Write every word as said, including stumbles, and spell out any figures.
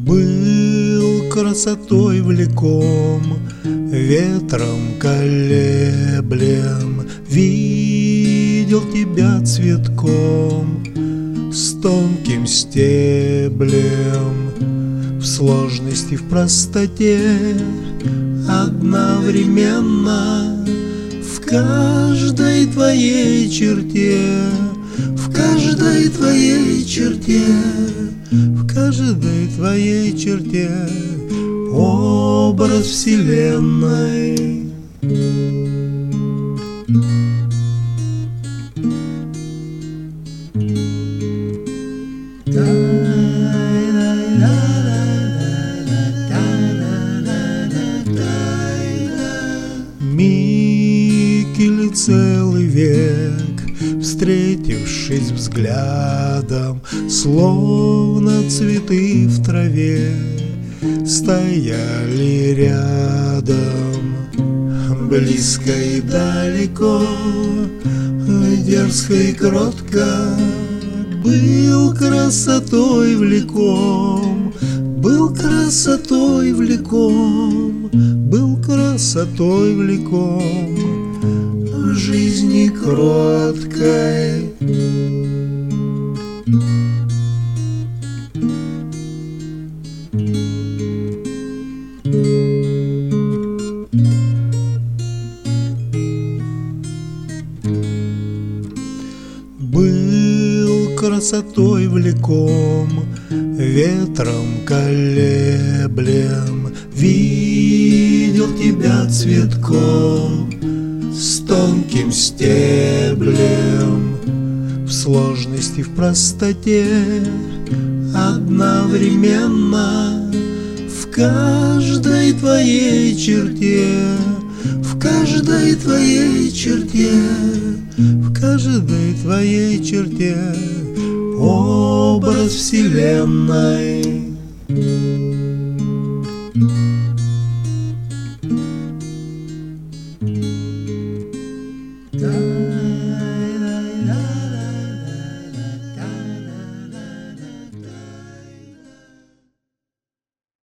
Был красотой влеком, ветром колеблем, видел тебя цветком с тонким стеблем, в сложности, в простоте, одновременно, в каждой твоей черте, в каждой твоей черте, в каждой твоей черте образ вселенной. Миг или целый век, встретившись взглядом, словно цветы в траве, стояли рядом, близко и далеко, дерзко и кротко. Был красотой влеком, был красотой влеком, был красотой влеком, в жизни кроткой. Был красотой влеком, ветром колеблем, видел тебя цветком с тонким стеблем, в сложности, в простоте, одновременно, в каждой твоей черте, в каждой твоей черте, в каждой твоей черте образ вселенной.